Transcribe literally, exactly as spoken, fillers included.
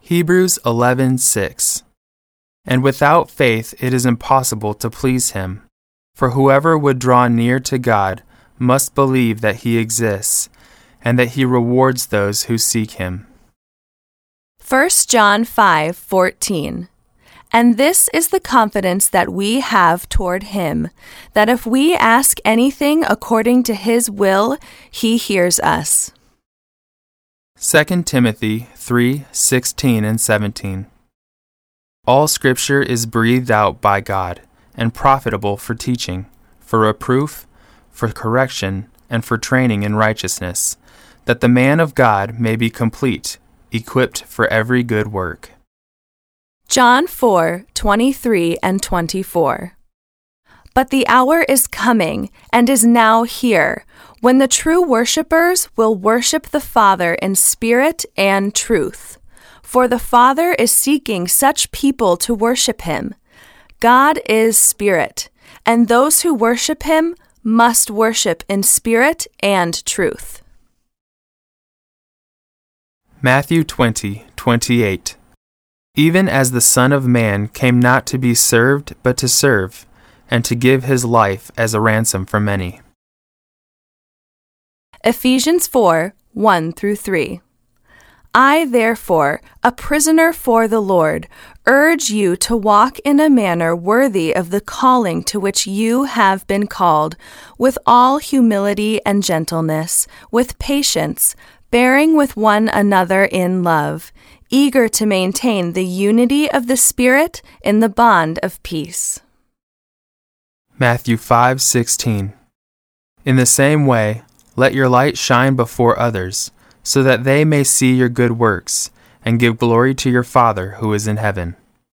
Hebrews eleven six. And without faith it is impossible to please him, for whoever would draw near to God must believe that he exists, and that he rewards those who seek him. First John five fourteen. And this is the confidence that we have toward him, that if we ask anything according to his will, he hears us. Second Timothy three sixteen and seventeen. All Scripture is breathed out by God, and profitable for teaching, for reproof, for correction, and for training in righteousness, that the man of God may be complete, equipped for every good work. John four twenty-three and twenty-four. But the hour is coming, and is now here, when the true worshippers will worship the Father in spirit and truth. For the Father is seeking such people to worship him. God is spirit, and those who worship him must worship in spirit and truth. Matthew twenty twenty-eight. Even as the Son of Man came not to be served, but to serve, and to give his life as a ransom for many. Ephesians four one through three. I, therefore, a prisoner for the Lord, urge you to walk in a manner worthy of the calling to which you have been called, with all humility and gentleness, with patience, bearing with one another in love, eager to maintain the unity of the Spirit in the bond of peace. Matthew five sixteen. In the same way, let your light shine before others, so that they may see your good works, and give glory to your Father who is in heaven.